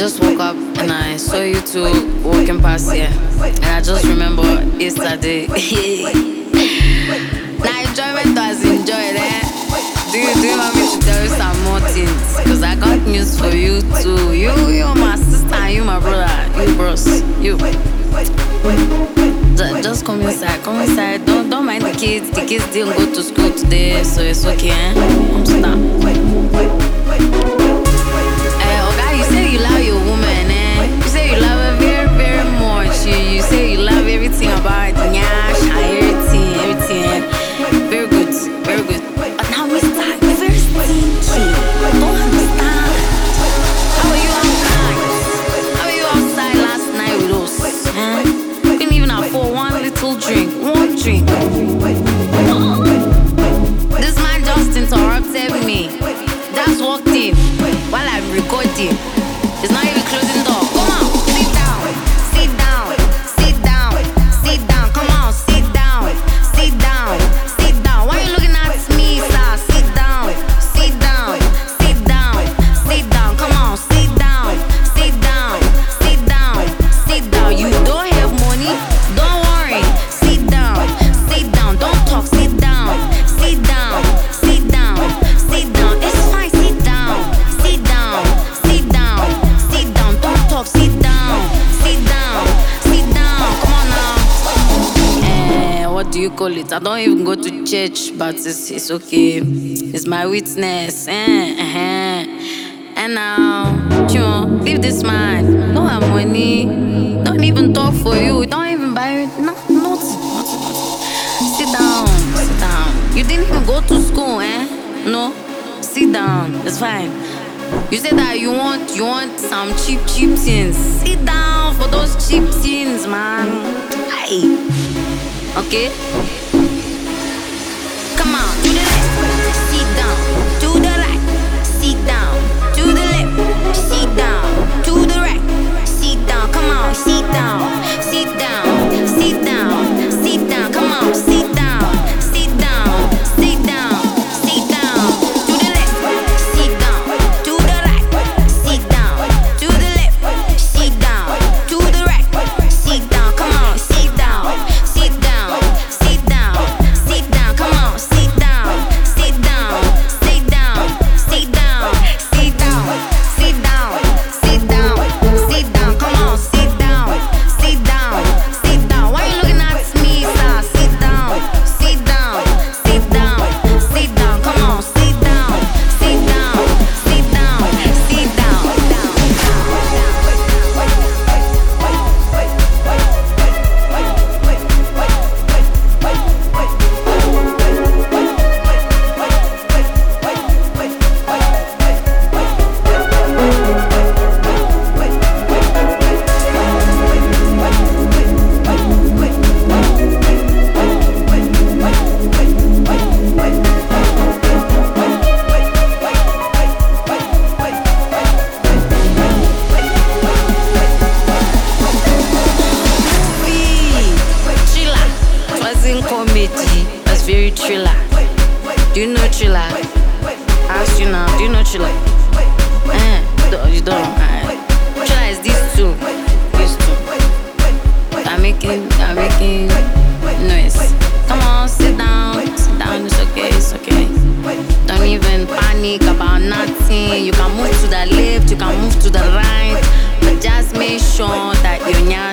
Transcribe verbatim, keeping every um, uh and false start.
just woke up and I saw you two walking past here. And I just remember yesterday. Now enjoyment was enjoyed, eh? Do you, do you want me to tell you some more things? Because I got news for you too. You, you're my sister and you my brother. You bros. You. Just, just come inside, come inside. Don't, don't mind the kids. The kids didn't go to school today, so it's okay, eh? Come sit down. You say you love your woman, eh? You say you love her very, very much. You, you say you love everything about it, nyash, everything, everything. Very good, very good. But now, mister, you're very stinky. Don't understand. How were you outside? How were you outside last night with us? Eh? You couldn't even afford one little drink, one drink. Oh. This man just interrupted me. Just walked in while I'm recording. It's not even closing door. Come on, sit down, sit down, sit down, sit down. Come on, sit down, sit down, sit down. Why are you looking at me, sir? Sit down, sit down, sit down, sit down. Come on, sit down, sit down, sit down, sit down. You don't have money? Don't worry. Sit down, sit down. Don't talk. Sit down, sit down, sit down, sit down. It's fine. Sit down, sit down, sit down. Sit down, sit down, sit down. Come on now. Eh, what do you call it? I don't even go to church, but it's, it's okay. It's my witness. Eh, eh. And now, you know, leave this man. No have money. Don't even talk for you. Don't even buy it. No, nothing, nothing, nothing. Sit down, sit down. You didn't even go to school, eh? No. Sit down. It's fine. You said that you want you want some cheap cheap things. Sit down for those cheap things, man. Aye. Okay? Come on, to the left. Sit down. To the right. Sit down. To the left. Sit down. To the right. Sit down. Come on, sit down. Sit down. Sit down. Sit down. Come on, sit down. Sit down. Sit down. Sit down. To the left. Sit down. To the right. Sit down. To the left. Sit down. To the right. Sit down. Come on, sit down. Sit down. Sit down. Sit down. Come on, sit down. Sit down. Sit down. Sit down. Sit down. Sit down. Sit down. Sit down. Come on, sit down. Sit down. Sit down. Why you looking at me, sir? Sit down. Sit down. Sit down. Sit down. Come on, sit down. Sit down. Sit down. Sit down. Thriller. It wasn't comedy. It was very thriller. Do you know thriller? I ask you now. Do you know thriller? Eh? No, you don't. Eh. Thriller is these two. These two. I'm making. I'm making noise. Come on, sit down. Sit down. It's okay. It's okay. Don't even panic about nothing. You can move to the left. You can move to the right. But just make sure that you're not